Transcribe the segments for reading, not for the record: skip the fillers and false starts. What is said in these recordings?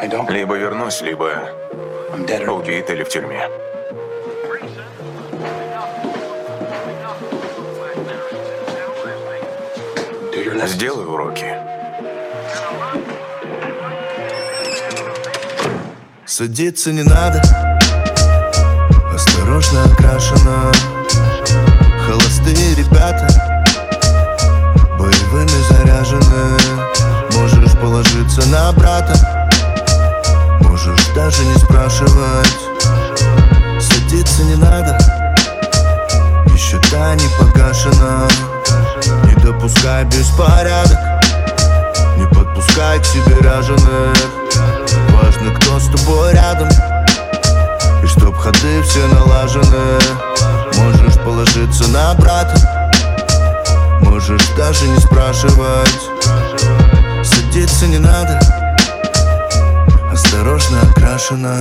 Либо вернусь, либо убит или в тюрьме. Сделай уроки. Садиться не надо, осторожно окрашено. Холостые ребята, боевыми заряжены. Можешь положиться на брата, можешь даже не спрашивать. Садиться не надо, еще та не погашена. Не допускай беспорядок, не подпускай к себе ряженых. Важно, кто с тобой рядом, и чтоб ходы все налажены. Можешь положиться на брата, можешь даже не спрашивать. Садиться не надо, осторожно окрашено.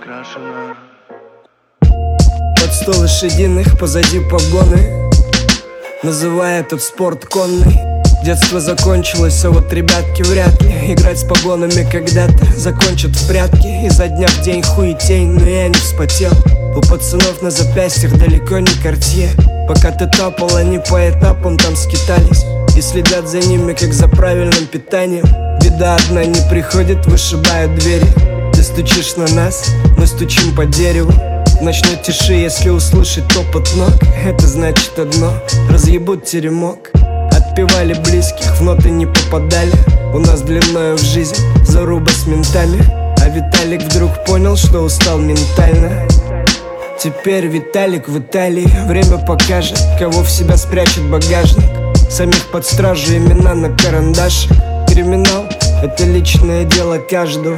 Под 100 лошадиных, позади погоны, называя этот спорт конный. Детство закончилось, а вот ребятки вряд ли играть с погонами когда-то закончат в прятки. Изо дня в день хуетей, но я не вспотел. У пацанов на запястьях далеко не Картье. Пока ты топал, они по этапам там скитались и следят за ними, как за правильным питанием. Беда одна не приходит, вышибают двери. Ты стучишь на нас, мы стучим по дереву. В ночной тиши, если услышать топот ног, это значит одно: разъебут теремок. Отпевали близких, в ноты не попадали. У нас длиною в жизнь заруба с ментами. А Виталик вдруг понял, что устал ментально. Теперь Виталик в Италии. Время покажет, кого в себя спрячет багажник. Самих под стражу, имена на карандаше. Криминал — это личное дело каждого.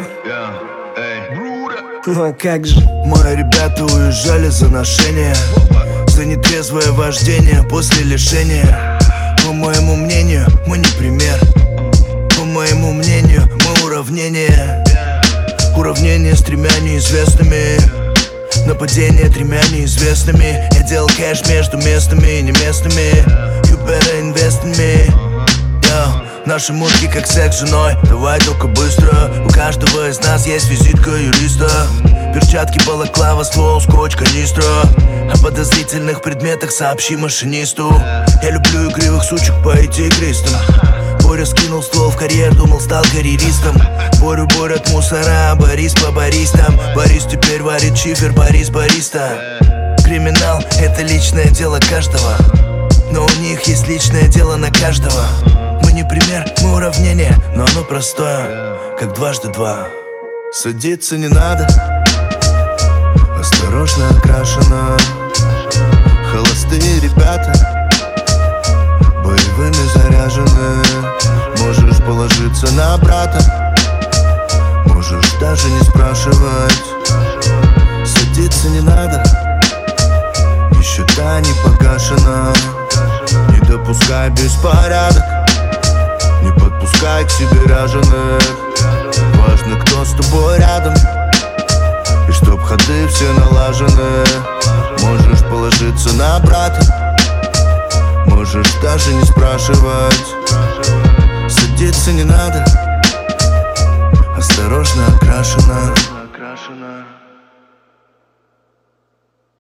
Ну а как же? Мои ребята уезжали за ношение, за нетрезвое вождение после лишения. По моему мнению, мы не пример. По моему мнению, мы уравнение. Уравнение с тремя неизвестными. Нападение тремя неизвестными. Я делал кэш между местными и неместными. You better invest in me. Yo. Наши мутки как секс с женой, давай только быстро. У каждого из нас есть визитка юриста. Перчатки, балаклава, ствол, скотч, канистра. О подозрительных предметах сообщи машинисту. Я люблю игривых сучек по игристам. Боря скинул ствол в карьер, думал стал карьеристом. Борю борят мусора, Борис по баристам. Борис теперь варит чифер, Борис бариста. Криминал — это личное дело каждого, но у них есть личное дело на каждого. Мы не пример, мы уравнение, но оно простое, как дважды два. Садиться не надо, осторожно окрашено. Холостые ребята, боевыми заряжены. Можешь положиться на брата, можешь даже не спрашивать. Садиться не надо, еще та не погашена. Не допускай беспорядок, не подпускай к себе ряженых. Важно, кто с тобой рядом, и чтоб ходы все налажены. Можешь положиться на брата, можешь даже не спрашивать. Садиться не надо, осторожно окрашено.